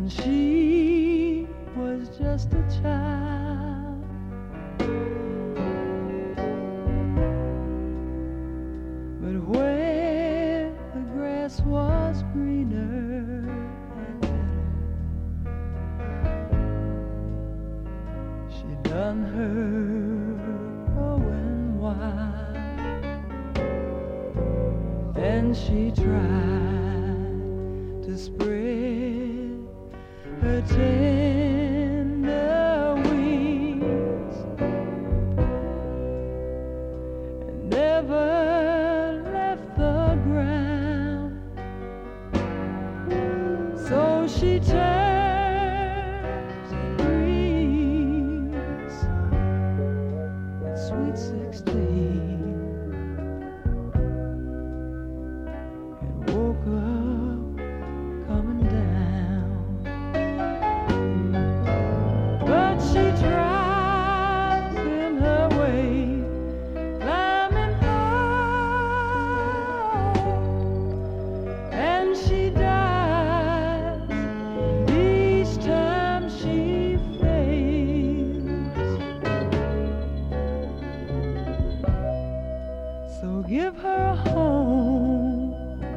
when she was just a child. But where the grass was greener and better, she done her growing wild, and she tried to spread her tender wings and never left the ground. So she turns and grieves at sweet 16 and woke up coming down. But she tries in her way, climbing high, and she dies each time she fails. So give her a home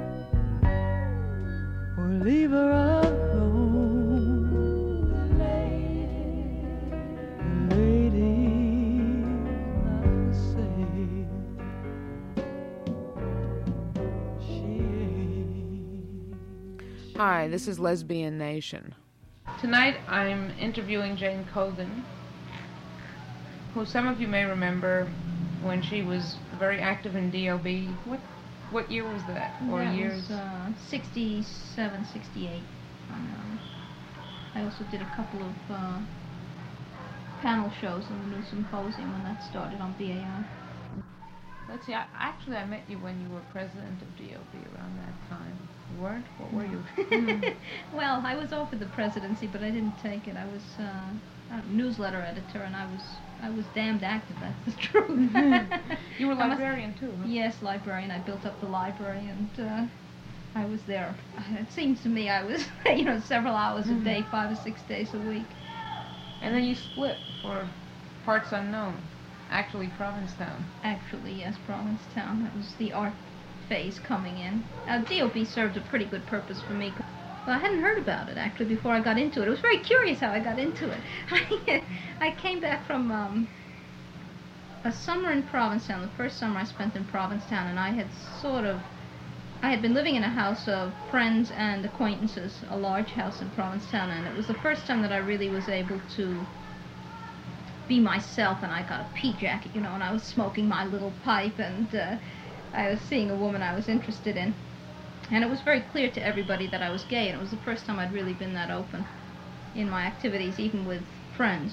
or leave her alone. The lady's not for sale. She ain't. Hi, this is Lesbian Nation. Tonight I'm interviewing Jane Colgan, who some of you may remember when she was very active in DOB. What year was that? Or that years? was 67, 68. I also did a couple of panel shows in the New Symposium when that started on BAI. Let's see, I met you when you were president of DOB around that time. You weren't? What were you? Well, I was offered the presidency, but I didn't take it. I was a newsletter editor, and I was damned active, that's the truth. You were librarian too, huh? Yes, librarian. I built up the library, and I was there. It seems to me I was, several hours a day, 5 or 6 days a week. And then you split for Parts Unknown, actually Provincetown. Actually, yes, Provincetown. That was the art phase coming in. DOB served a pretty good purpose for me. Well, I hadn't heard about it, actually, before I got into it. It was very curious how I got into it. I came back from a summer in Provincetown, the first summer I spent in Provincetown, and I had been living in a house of friends and acquaintances, a large house in Provincetown, and it was the first time that I really was able to be myself, and I got a pea jacket, and I was smoking my little pipe, and I was seeing a woman I was interested in. And it was very clear to everybody that I was gay, and it was the first time I'd really been that open in my activities, even with friends,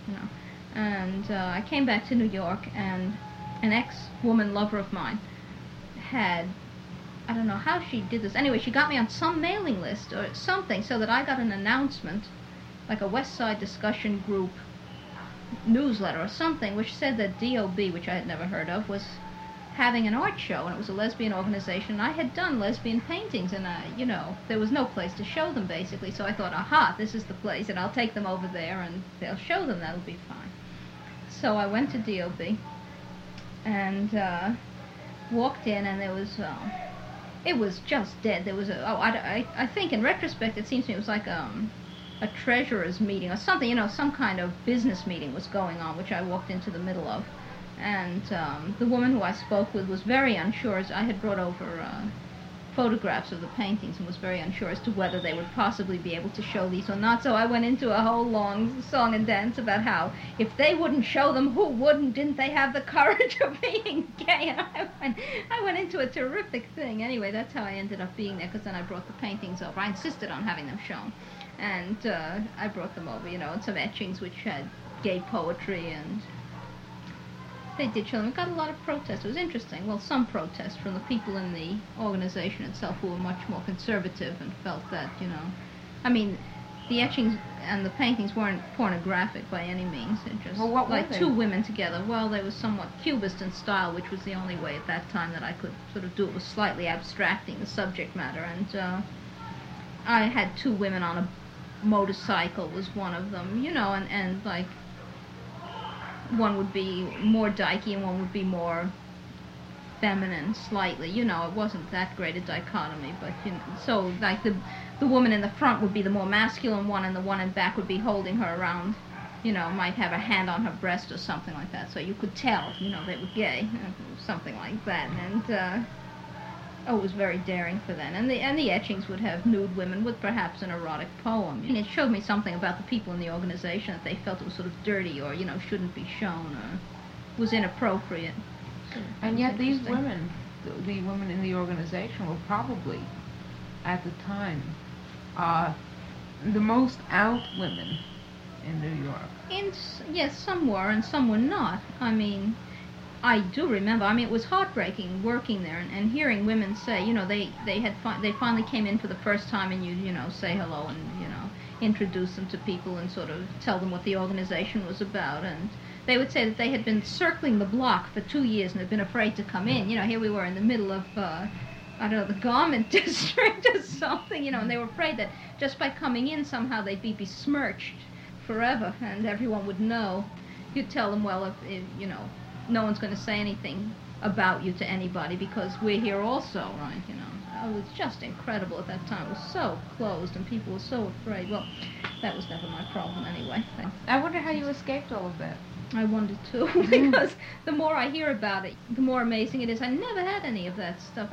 And I came back to New York, and an ex-woman lover of mine had, I don't know how she did this. Anyway, she got me on some mailing list or something so that I got an announcement, like a West Side discussion group newsletter or something, which said that DOB, which I had never heard of, was having an art show, and it was a lesbian organization. I had done lesbian paintings, and there was no place to show them, basically, so I thought, aha, this is the place, and I'll take them over there, and they'll show them, that'll be fine. So I went to DOB, and walked in, and there was, it was just dead. There was I think in retrospect, it seems to me it was like a treasurer's meeting or something, some kind of business meeting was going on, which I walked into the middle of. And the woman who I spoke with was very unsure, as I had brought over photographs of the paintings and was very unsure as to whether they would possibly be able to show these or not. So I went into a whole long song and dance about how if they wouldn't show them, who wouldn't? Didn't they have the courage of being gay? And I went into a terrific thing. Anyway, that's how I ended up being there, because then I brought the paintings over. I insisted on having them shown. And I brought them over, and some etchings which had gay poetry, and they did show them. It got a lot of protest. It was interesting. Well, some protest from the people in the organization itself who were much more conservative and felt that, the etchings and the paintings weren't pornographic by any means. It just what like were they? Two women together. Well, they were somewhat cubist in style, which was the only way at that time that I could sort of do it, was slightly abstracting the subject matter. And I had two women on a motorcycle was one of them, and like one would be more dykey and one would be more feminine slightly. It wasn't that great a dichotomy, but so like the woman in the front would be the more masculine one, and the one in back would be holding her around, might have a hand on her breast or something like that, so you could tell, they were gay, something like that. And it was very daring for then. And the etchings would have nude women with perhaps an erotic poem. And it showed me something about the people in the organization, that they felt it was sort of dirty or, shouldn't be shown or was inappropriate. So and yet these women, the women in the organization, were probably, at the time, the most out women in New York. Yes, some were and some were not. I mean, I do remember. I mean, it was heartbreaking working there and hearing women say, they finally came in for the first time, and you say hello and introduce them to people and sort of tell them what the organization was about. And they would say that they had been circling the block for 2 years and had been afraid to come in. Here we were in the middle of I don't know, the garment district or something, and they were afraid that just by coming in somehow they'd be besmirched forever, and everyone would know. You'd tell them, well, if no one's going to say anything about you to anybody because we're here also, right? It was just incredible at that time. It was so closed and people were so afraid. Well, that was never my problem anyway. I wonder how you escaped all of that. I wondered too, because the more I hear about it, the more amazing it is. I never had any of that stuff.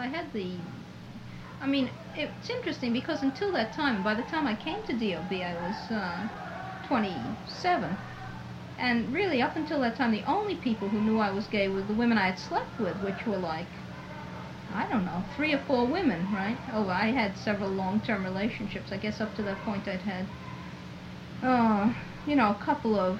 It's interesting because until that time, by the time I came to DOB, I was 27. And really, up until that time, the only people who knew I was gay were the women I had slept with, which were like, I don't know, 3 or 4 women, right? Oh, I had several long-term relationships. I guess up to that point I'd had, a couple of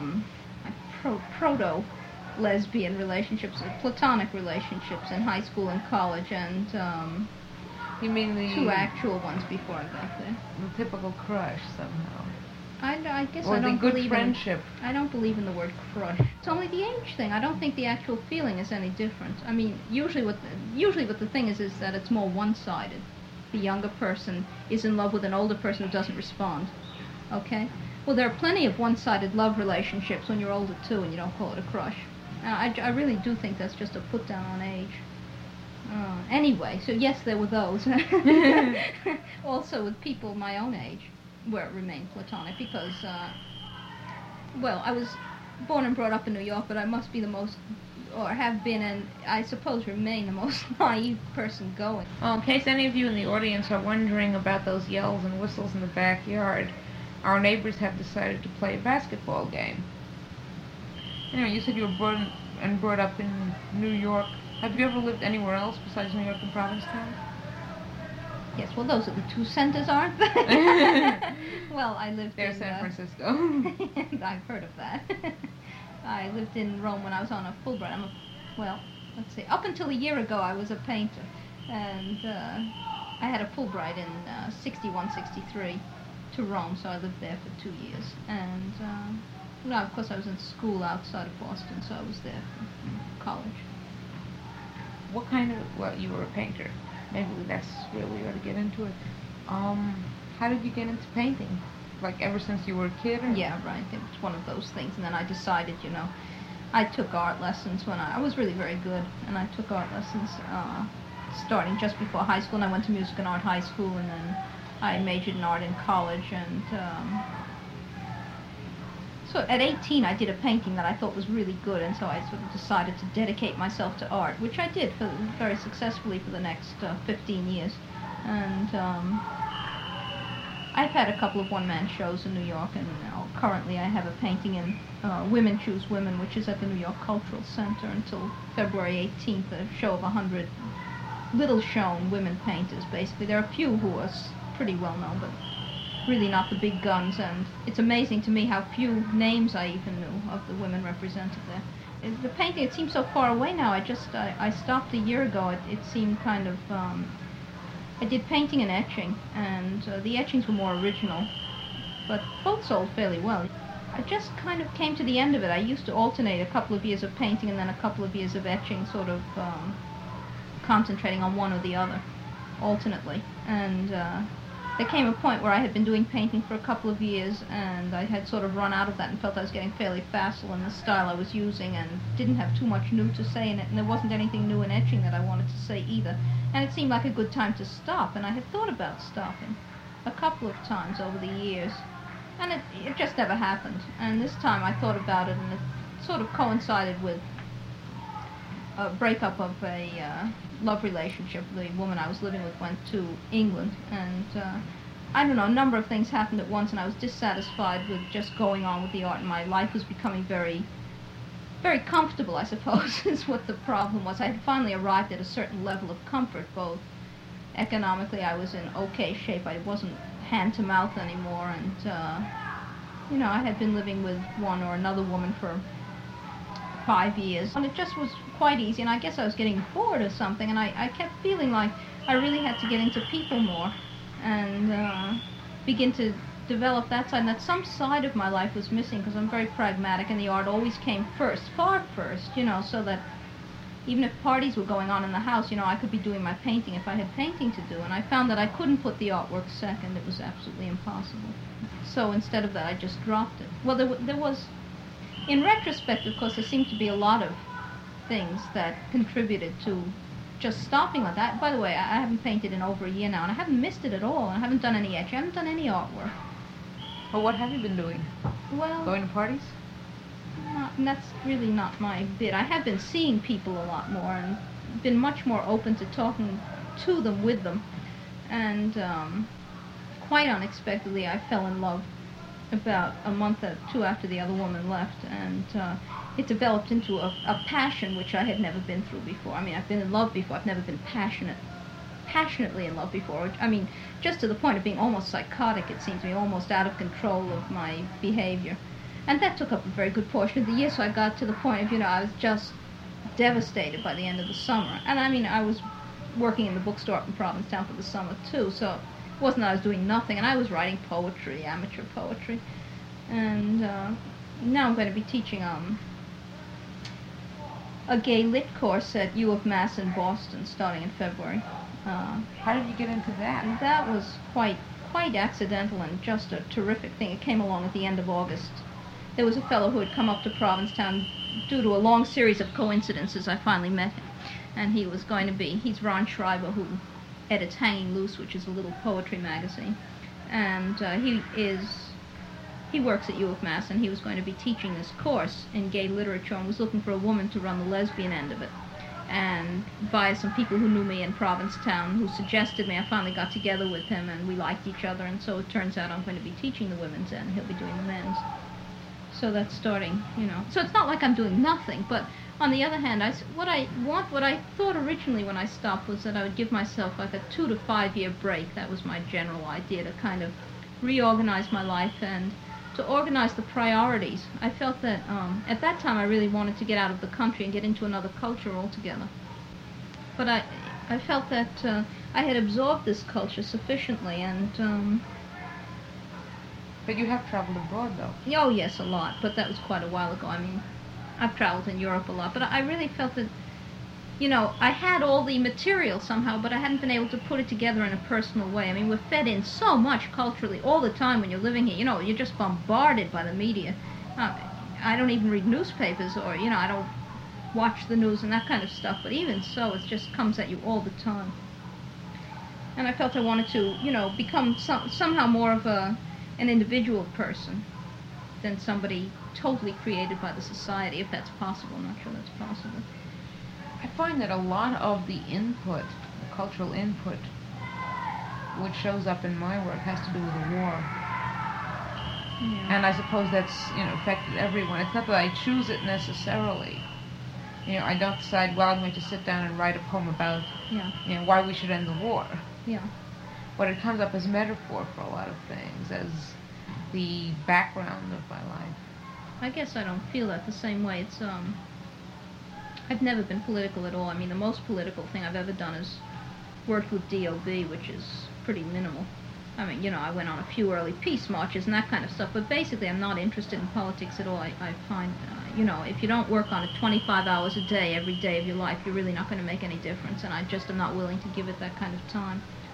proto-lesbian relationships, platonic relationships in high school and college, and you mean the 2 actual ones before I got there. The typical crush, somehow. I guess or I don't good believe friendship. I don't believe in the word crush. It's only the age thing. I don't think the actual feeling is any different. I mean, usually what the thing is that it's more one-sided. The younger person is in love with an older person who doesn't respond. Okay? Well, there are plenty of one-sided love relationships when you're older too, and you don't call it a crush. I really do think that's just a put down on age. Anyway, so yes, there were those. Also with people my own age, where it remained platonic, because, I was born and brought up in New York, but I must be the most, or have been, and I suppose remain the most naive person going. Well, in case any of you in the audience are wondering about those yells and whistles in the backyard, our neighbors have decided to play a basketball game. Anyway, you said you were brought up in New York. Have you ever lived anywhere else besides New York and Provincetown? Yes, well, those are the 2 centers, aren't they? Well, I lived There's in... San Francisco. I've heard of that. I lived in Rome when I was on a Fulbright. Let's see. Up until a year ago, I was a painter. And I had a Fulbright in 61, 63 to Rome, so I lived there for 2 years. And, of course, I was in school outside of Boston, so I was there for college. You were a painter. Maybe that's where we ought to get into it. How did you get into painting? Like ever since you were a kid? Or? Yeah, right. It was one of those things. And then I decided, I took art lessons when I was really very good. And I took art lessons starting just before high school. And I went to music and art high school. And then I majored in art in college. And so at 18, I did a painting that I thought was really good, and so I sort of decided to dedicate myself to art, which I did very successfully for the next 15 years. And I've had a couple of one-man shows in New York, and currently I have a painting in Women Choose Women, which is at the New York Cultural Center until February 18th, a show of 100 little-shown women painters, basically. There are a few who are pretty well-known, but really not the big guns, and it's amazing to me how few names I even knew of the women represented there. The painting, it seems so far away now. I stopped a year ago. It seemed kind of, I did painting and etching, and the etchings were more original, but both sold fairly well. I just kind of came to the end of it. I used to alternate a couple of years of painting and then a couple of years of etching, sort of concentrating on one or the other, alternately, and there came a point where I had been doing painting for a couple of years, and I had sort of run out of that and felt I was getting fairly facile in the style I was using and didn't have too much new to say in it, and there wasn't anything new in etching that I wanted to say either. And it seemed like a good time to stop, and I had thought about stopping a couple of times over the years, and it just never happened. And this time I thought about it, and it sort of coincided with a breakup of a love relationship. The woman I was living with went to England, and I don't know, a number of things happened at once, and I was dissatisfied with just going on with the art, and my life was becoming very, very comfortable, I suppose, is what the problem was. I had finally arrived at a certain level of comfort, both economically I was in okay shape, I wasn't hand to mouth anymore, and you know, I had been living with one or another woman for 5 years, and it just was quite easy, and I guess I was getting bored or something, and I kept feeling like I really had to get into people more and begin to develop that side, and that some side of my life was missing, because I'm very pragmatic, and the art always came first, far first, you know, so that even if parties were going on in the house, you know, I could be doing my painting if I had painting to do, and I found that I couldn't put the artwork second. It was absolutely impossible. So instead of that, I just dropped it. Well, there was, in retrospect, of course, there seemed to be a lot of things that contributed to just stopping like that. By the way, I haven't painted in over a year now, and I haven't missed it at all, and I haven't done any etching, I haven't done any artwork. Well, what have you been doing? Well, going to parties? That's really not my bit. I have been seeing people a lot more and been much more open to talking to them, with them, and quite unexpectedly I fell in love about a month or two after the other woman left, and it developed into a passion which I had never been through before. I mean, I've been in love before, I've never been passionately in love before, which, I mean, just to the point of being almost psychotic, it seems to me, almost out of control of my behavior. And that took up a very good portion of the year, so I got to the point of, you know, I was just devastated by the end of the summer. And I mean, I was working in the bookstore up in Provincetown for the summer too, so it wasn't that I was doing nothing, and I was writing poetry, amateur poetry. And now I'm going to be teaching a gay lit course at U of Mass in Boston starting in February. How did you get into that? That was quite accidental and just a terrific thing. It came along at the end of August. There was a fellow who had come up to Provincetown due to a long series of coincidences. I finally met him, and he was going to be, he's Ron Schreiber, who edits Hanging Loose, which is a little poetry magazine, and he works at U of Mass, and he was going to be teaching this course in gay literature, and was looking for a woman to run the lesbian end of it. And via some people who knew me in Provincetown who suggested me, I finally got together with him, and we liked each other, and so it turns out I'm going to be teaching the women's end, he'll be doing the men's. So that's starting, you know. So it's not like I'm doing nothing, but on the other hand, what I thought originally when I stopped was that I would give myself like a 2 to 5 year break. That was my general idea, to kind of reorganize my life and to organize the priorities. I felt that at that time I really wanted to get out of the country and get into another culture altogether. But I felt that I had absorbed this culture sufficiently, and But you have traveled abroad, though. oh yes, a lot, but that was quite a while ago. I mean, I've traveled in Europe a lot, but I really felt that, you know, I had all the material somehow, but I hadn't been able to put it together in a personal way. I mean, we're fed in so much culturally all the time when you're living here. You know, you're just bombarded by the media. I don't even read newspapers, or, you know, I don't watch the news and that kind of stuff, but even so, it just comes at you all the time. And I felt I wanted to, you know, become somehow more of an individual person than somebody totally created by the society, if that's possible. I'm not sure that's possible. I find that a lot of the input, the cultural input, which shows up in my work has to do with the war. Yeah. And I suppose that's, you know, affected everyone. It's not that I choose it necessarily. You know, I don't decide, well, I'm going to sit down and write a poem about, you know, why we should end the war. Yeah. But it comes up as metaphor for a lot of things, as the background of my life. I guess I don't feel that the same way. It's I've never been political at all. I mean, the most political thing I've ever done is worked with DOB, which is pretty minimal. I mean, you know, I went on a few early peace marches and that kind of stuff, but basically I'm not interested in politics at all. I find, you know, if you don't work on it 25 hours a day, every day of your life, you're really not going to make any difference, and I just am not willing to give it that kind of time.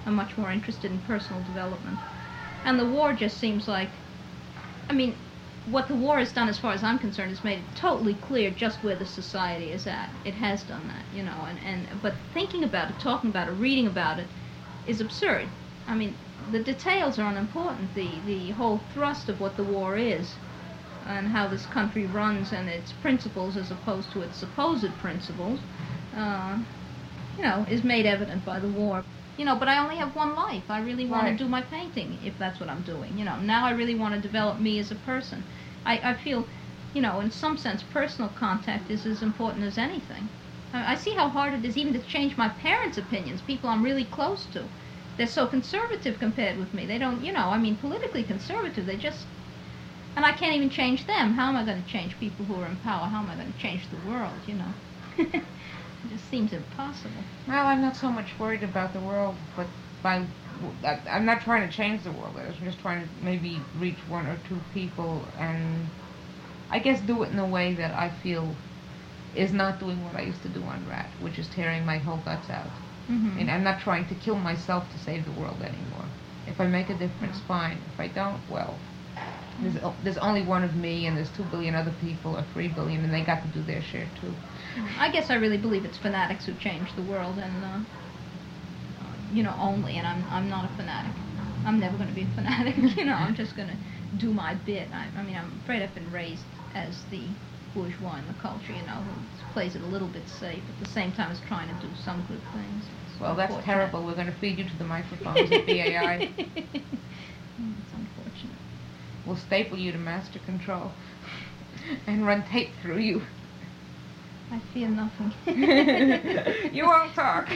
I'm much more interested in personal development. And the war just seems like, I mean, what the war has done, as far as I'm concerned, is made it totally clear just where the society is at. It has done that, you know, but thinking about it, talking about it, reading about it is absurd. I mean, the details are unimportant. The whole thrust of what the war is and how this country runs and its principles as opposed to its supposed principles, you know, is made evident by the war. You know, but I only have one life. I really want to do my painting, if that's what I'm doing. You know, now I really want to develop me as a person. I feel, you know, in some sense, personal contact is as important as anything. I see how hard it is even to change my parents' opinions, people I'm really close to. They're so conservative compared with me. They don't, you know, I mean, politically conservative. They just, and I can't even change them. How am I going to change people who are in power? How am I going to change the world, you know? It just seems impossible. Well, I'm not so much worried about the world, but I'm not trying to change the world. I'm just trying to maybe reach one or two people and I guess do it in a way that I feel is not doing what I used to do on Rat, which is tearing my whole guts out. Mm-hmm. And I'm not trying to kill myself to save the world anymore. If I make a difference, fine. If I don't, well, there's only one of me and there's 2 billion other people or 3 billion and they got to do their share too. I guess I really believe it's fanatics who change the world and you know, only, and I'm not a fanatic. I'm never going to be a fanatic, you know, I'm just going to do my bit. I mean, I'm afraid I've been raised as the bourgeois in the culture, you know, who plays it a little bit safe, at the same time as trying to do some good things. Well, that's terrible. We're going to feed you to the microphones at BAI. It's unfortunate. We'll staple you to master control and run tape through you. I fear nothing. You won't talk.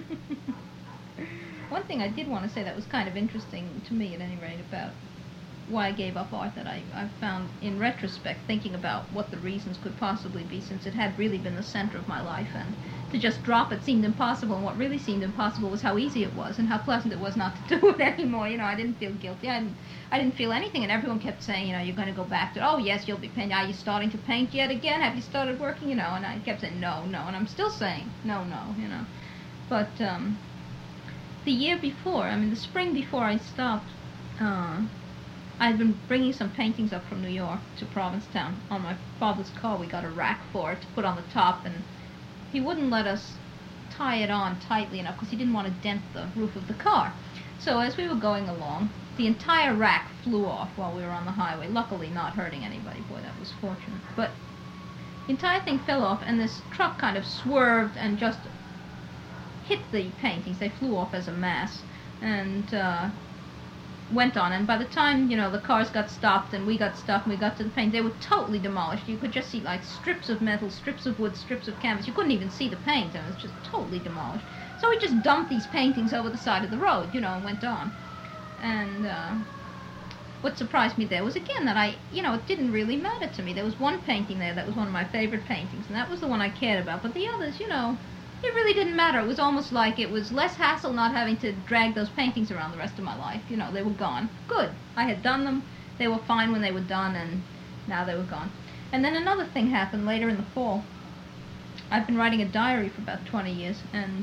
One thing I did want to say that was kind of interesting to me, at any rate, about why I gave up art, that I found in retrospect, thinking about what the reasons could possibly be, since it had really been the center of my life, and to just drop it seemed impossible, and what really seemed impossible was how easy it was and how pleasant it was not to do it anymore. You know, I didn't feel guilty. I didn't feel anything, and everyone kept saying, you know, you're going to go back to, oh yes, you'll be painting. Are you starting to paint yet again? Have you started working? You know, and I kept saying no, and I'm still saying no, you know. But the year before, I mean the spring before I stopped, I'd been bringing some paintings up from New York to Provincetown. On my father's car, we got a rack for it to put on the top, and he wouldn't let us tie it on tightly enough because he didn't want to dent the roof of the car. So as we were going along, the entire rack flew off while we were on the highway, luckily not hurting anybody. Boy, that was fortunate. But the entire thing fell off, and this truck kind of swerved and just hit the paintings. They flew off as a mass and went on. And by the time, you know, the cars got stopped and we got stuck and we got to the paint, they were totally demolished. You could just see like strips of metal, strips of wood, strips of canvas. You couldn't even see the paint, and it was just totally demolished. So we just dumped these paintings over the side of the road, you know, and went on. And what surprised me there was, again, that it didn't really matter to me. There was one painting there that was one of my favorite paintings, and that was the one I cared about. But the others, you know, it really didn't matter. It was almost like it was less hassle not having to drag those paintings around the rest of my life. You know, they were gone. Good. I had done them. They were fine when they were done, and now they were gone. And then another thing happened later in the fall. I've been writing a diary for about 20 years, and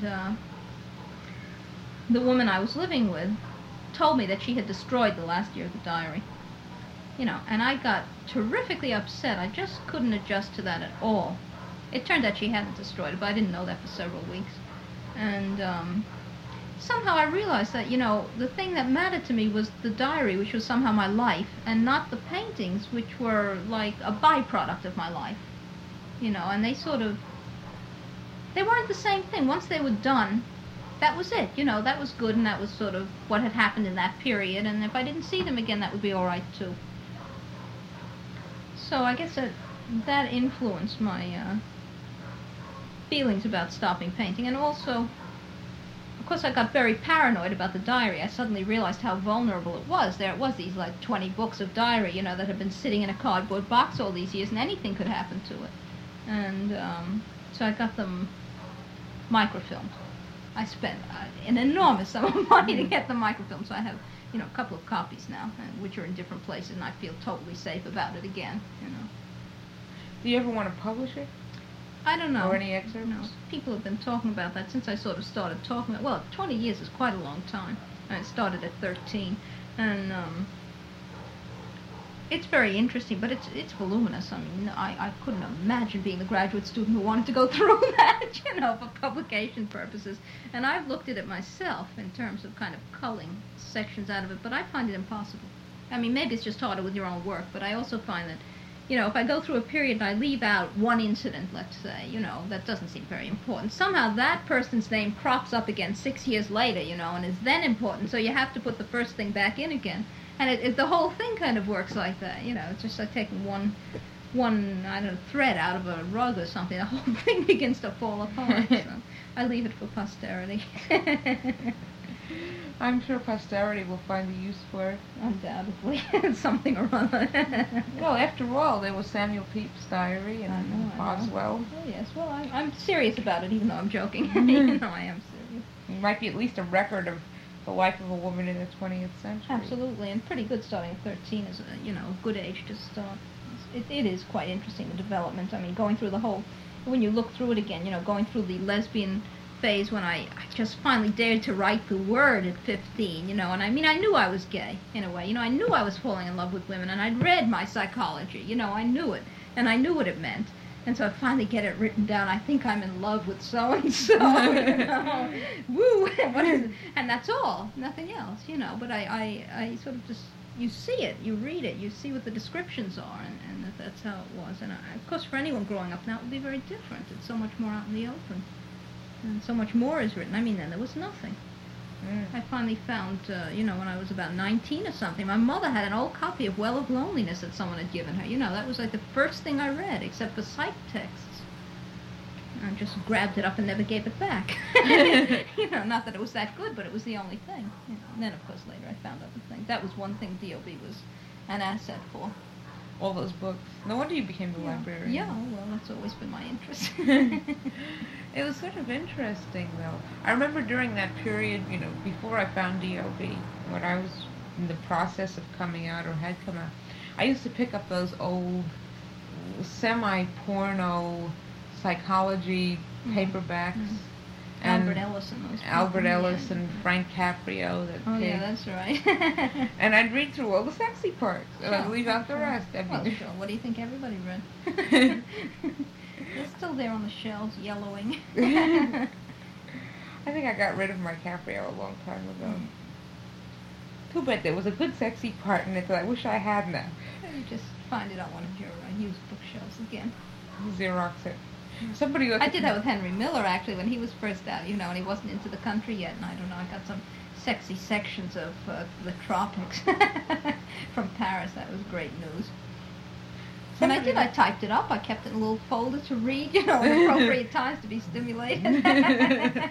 the woman I was living with told me that she had destroyed the last year of the diary. You know, and I got terrifically upset. I just couldn't adjust to that at all. It turned out she hadn't destroyed it, but I didn't know that for several weeks. And somehow I realized that, you know, the thing that mattered to me was the diary, which was somehow my life, and not the paintings, which were like a byproduct of my life. You know, and they weren't the same thing. Once they were done, that was it. You know, that was good, and that was sort of what had happened in that period. And if I didn't see them again, that would be all right, too. So I guess that influenced my feelings about stopping painting. And also, of course, I got very paranoid about the diary. I suddenly realized how vulnerable it was. There it was, these like 20 books of diary, you know, that had been sitting in a cardboard box all these years, and anything could happen to it. And so I got them microfilmed. I spent an enormous sum of money to get them microfilmed, so I have, you know, a couple of copies now, which are in different places, and I feel totally safe about it again, you know. Do you ever want to publish it? I don't know. Or any excerpts? No. People have been talking about that since I sort of started talking about. Well, 20 years is quite a long time. I started at 13, and it's very interesting, but it's voluminous. I mean, I couldn't imagine being the graduate student who wanted to go through that, for publication purposes. And I've looked at it myself in terms of kind of culling sections out of it, but I find it impossible. I mean, maybe it's just harder with your own work, but I also find that, if I go through a period and I leave out one incident, let's say, that doesn't seem very important. Somehow that person's name crops up again 6 years later, and is then important, so you have to put the first thing back in again. And the whole thing kind of works like that, It's just like taking one I don't know, thread out of a rug or something. The whole thing begins to fall apart. So I leave it for posterity. I'm sure posterity will find a use for it. Undoubtedly. Something or other. Well, after all, there was Samuel Pepys' diary and Boswell. Oh, yes. Well, I'm serious about it, even though I'm joking. I am serious. It might be at least a record of the life of a woman in the 20th century. Absolutely, and pretty good. Starting at 13 is a good age to start. It is quite interesting, the development. I mean, going through the whole, when you look through it again, going through the lesbian phase when I just finally dared to write the word at 15, and I mean, I knew I was gay, in a way. I knew I was falling in love with women, and I'd read my psychology, I knew it, and I knew what it meant. And so I finally get it written down. I think I'm in love with so-and-so, Woo! What is it? And that's all, nothing else, But I sort of just, you see it, you read it, you see what the descriptions are, and that's how it was. And of course, for anyone growing up now, it would be very different. It's so much more out in the open. And so much more is written. I mean, then there was nothing. I finally found, when I was about 19 or something, my mother had an old copy of Well of Loneliness that someone had given her. That was like the first thing I read, except for psych texts. I just grabbed it up and never gave it back. Not that it was that good, but it was the only thing. And then, of course, later I found other things. That was one thing DOB was an asset for. All those books. No wonder you became the librarian. Yeah, well, that's always been my interest. It was sort of interesting, though. I remember during that period, before I found DOB, when I was in the process of coming out or had come out, I used to pick up those old semi-porno psychology paperbacks. And Albert Ellis and those people. Albert Ellis and Frank Caprio. Yeah, that's right. And I'd read through all the sexy parts, and I'd leave out the rest. Well, sure. What do you think everybody read? They're still there on the shelves, yellowing. I think I got rid of my Caprio a long time ago. Too bad there was a good sexy part in it that I wish I had now. You just find it on one of your used bookshelves again. Xerox it. I did that with Henry Miller, actually, when he was first out, and he wasn't into the country yet, and I don't know, I got some sexy sections of the tropics from Paris. That was great news. And I typed it up. I kept it in a little folder to read, at appropriate times to be stimulated. Why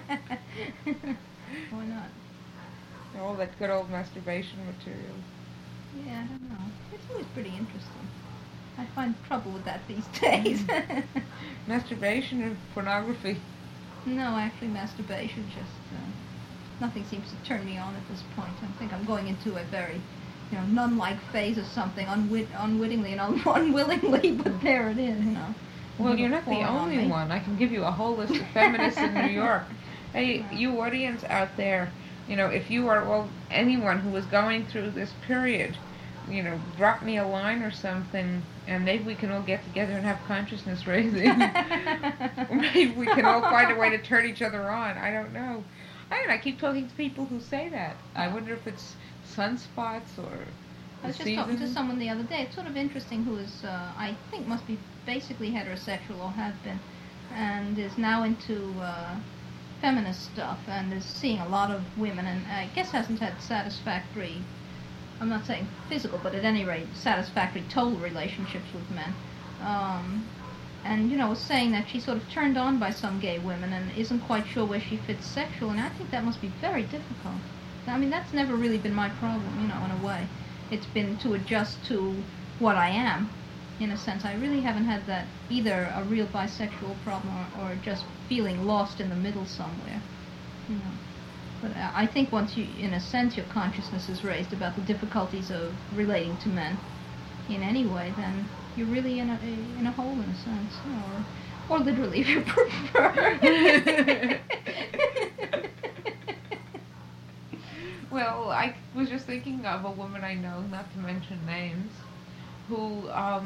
not? All that good old masturbation material. Yeah, I don't know. It's always pretty interesting. I find trouble with that these days. Masturbation or pornography? No, actually masturbation. Just nothing seems to turn me on at this point. I think I'm going into a very, nun-like phase or something, unwittingly and unwillingly, but there it is, Well, you're not the only one. I can give you a whole list of feminists in New York. Hey, you audience out there, if you are, anyone who is going through this period, drop me a line or something, and maybe we can all get together and have consciousness raising. Maybe we can all find a way to turn each other on. I don't know. I keep talking to people who say that. I wonder if it's sunspots or I was just talking to someone the other day. It's sort of interesting who is, I think, must be basically heterosexual or have been, and is now into feminist stuff and is seeing a lot of women, and I guess hasn't had satisfactory, I'm not saying physical, but at any rate, satisfactory total relationships with men. And, was saying that she's sort of turned on by some gay women and isn't quite sure where she fits sexually, and I think that must be very difficult. I mean, that's never really been my problem, in a way. It's been to adjust to what I am, in a sense. I really haven't had that, either a real bisexual problem or just feeling lost in the middle somewhere, But I think once you, in a sense, your consciousness is raised about the difficulties of relating to men in any way, then you're really in a hole, in a sense. Or literally, if you prefer. Well, I was just thinking of a woman I know, not to mention names, who,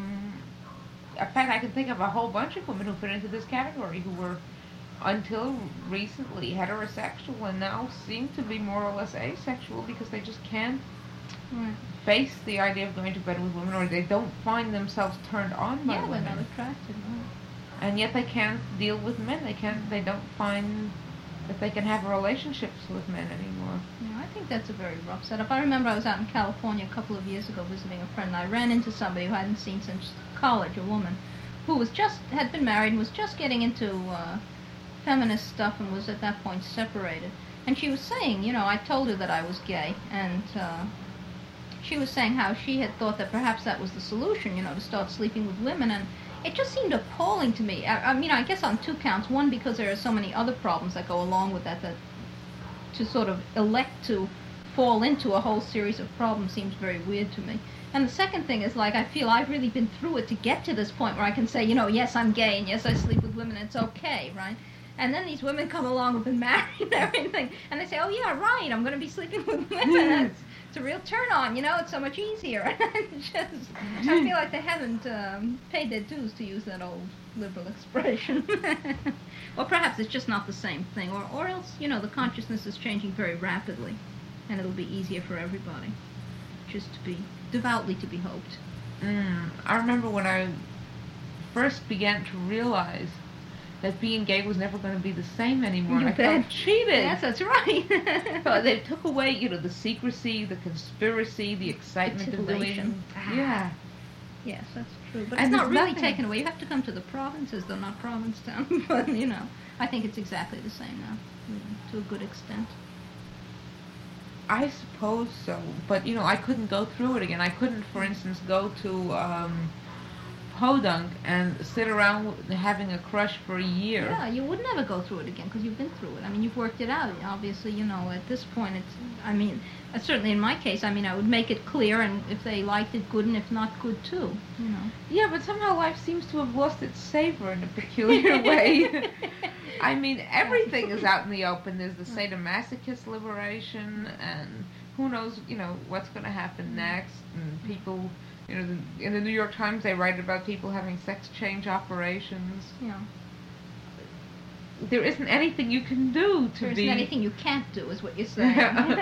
in fact, I can think of a whole bunch of women who fit into this category who were, until recently, heterosexual and now seem to be more or less asexual because they just can't face the idea of going to bed with women, or they don't find themselves turned on by women. They're not attracted, no. And yet they can't deal with men. They don't find that they can have relationships with men anymore. Yeah, I think that's a very rough setup. I remember I was out in California a couple of years ago visiting a friend, and I ran into somebody who I hadn't seen since college, a woman who had been married and was just getting into feminist stuff and was at that point separated. And she was saying, I told her that I was gay, and she was saying how she had thought that perhaps that was the solution, to start sleeping with women, and it just seemed appalling to me. I mean, I guess on two counts. One, because there are so many other problems that go along with that to sort of elect to fall into a whole series of problems seems very weird to me. And the second thing is, I feel I've really been through it to get to this point where I can say, yes, I'm gay, and yes, I sleep with women, and it's okay, right? And then these women come along who've been married and everything, and they say, oh, yeah, right, I'm going to be sleeping with women. It's a real turn on, it's so much easier. I feel like they haven't paid their dues, to use that old liberal expression. Or perhaps it's just not the same thing, or else, the consciousness is changing very rapidly, and it'll be easier for everybody, just to be devoutly to be hoped. I remember when I first began to realize that being gay was never going to be the same anymore. I felt cheated. Yes, that's right. So they took away, the secrecy, the conspiracy, the excitement of doing. Yeah. Yes, that's true. But it's not really taken away. You have to come to the provinces, though, not Provincetown. But, I think it's exactly the same now, to a good extent. I suppose so. But, I couldn't go through it again. I couldn't, for instance, go to Podunk and sit around having a crush for a year. Yeah, you would never go through it again because you've been through it. I mean, you've worked it out. Obviously, at this point, certainly in my case, I would make it clear, and if they liked it, good, and if not, good too, Yeah, but somehow life seems to have lost its savor in a peculiar way. I mean, everything is out in the open. There's the sadomasochist liberation, and who knows, what's going to happen next, and people... in the New York Times, they write about people having sex change operations. Yeah. There isn't anything you can do to There be... isn't anything you can't do, is what you're saying.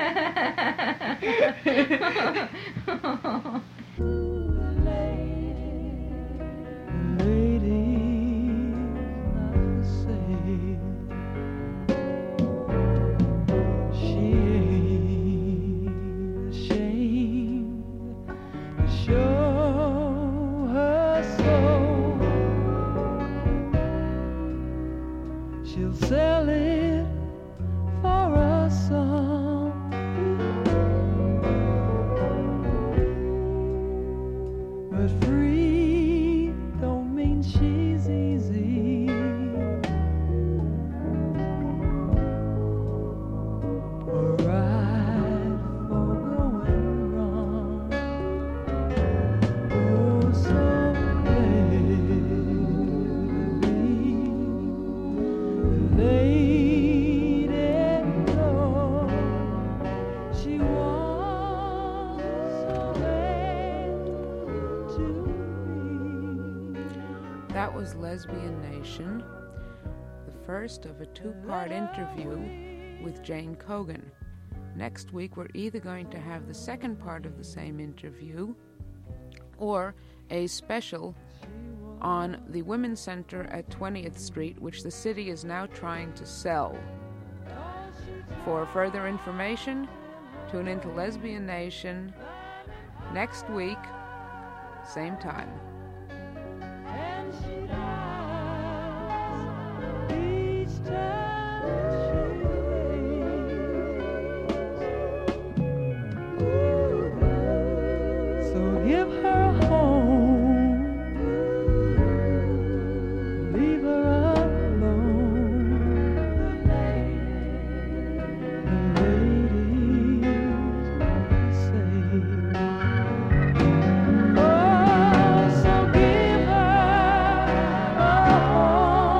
She'll sell it for a song. But free don't mean she's easy. Or right for going wrong. Oh, so That was Lesbian Nation, the first of a two-part interview with Jane Cogan. Next week, we're either going to have the second part of the same interview or a special on the Women's Center at 20th Street, which the city is now trying to sell. For further information, tune into Lesbian Nation next week, same time. Give her a home, leave her alone. The ladies say, oh, so give her a home.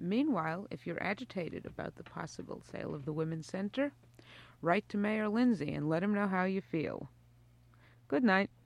Meanwhile, if you're agitated about the possible sale of the Women's Center, write to Mayor Lindsay and let him know how you feel. Good night.